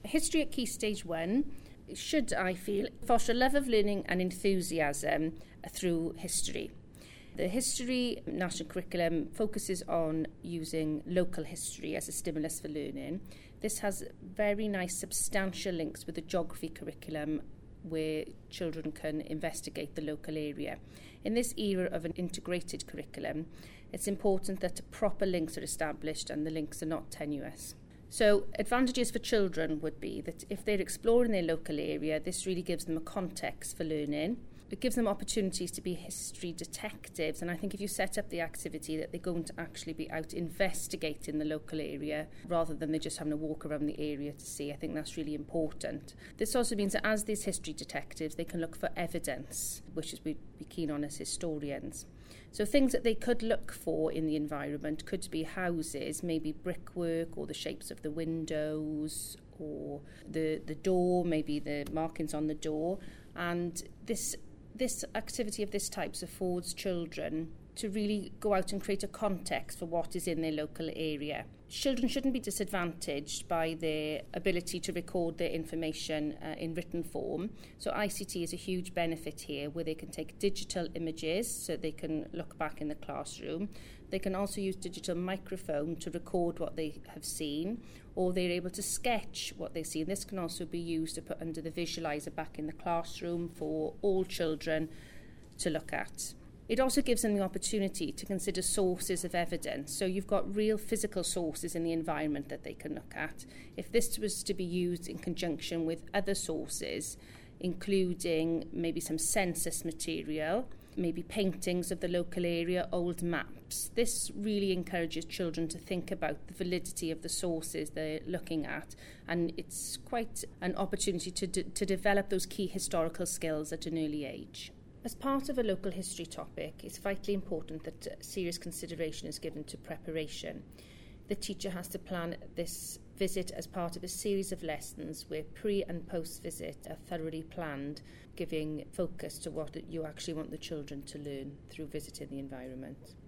History at Key Stage 1 should, I feel, foster a love of learning and enthusiasm through history. The history national curriculum focuses on using local history as a stimulus for learning. This has very nice substantial links with the geography curriculum where children can investigate the local area. In this era of an integrated curriculum, it's important that proper links are established and the links are not tenuous. So advantages for children would be that if they're exploring their local area, this really gives them a context for learning. It gives them opportunities to be history detectives, and I think if you set up the activity that they're going to actually be out investigating the local area rather than they're just having a walk around the area to see, I think that's really important. This also means that as these history detectives, they can look for evidence, which is we'd be keen on as historians. So things that they could look for in the environment could be houses, maybe brickwork or the shapes of the windows or the door, maybe the markings on the door. And this activity of this type affords children to really go out and create a context for what is in their local area. Children shouldn't be disadvantaged by their ability to record their information in written form. So ICT is a huge benefit here where they can take digital images so they can look back in the classroom. They can also use digital microphone to record what they have seen, or they're able to sketch what they see. And this can also be used to put under the visualizer back in the classroom for all children to look at. It also gives them the opportunity to consider sources of evidence. So you've got real physical sources in the environment that they can look at. If this was to be used in conjunction with other sources, including maybe some census material, maybe paintings of the local area, old maps, this really encourages children to think about the validity of the sources they're looking at, and it's quite an opportunity to develop those key historical skills at an early age. As part of a local history topic, it's vitally important that serious consideration is given to preparation. The teacher has to plan this visit as part of a series of lessons where pre- and post-visit are thoroughly planned, giving focus to what you actually want the children to learn through visiting the environment.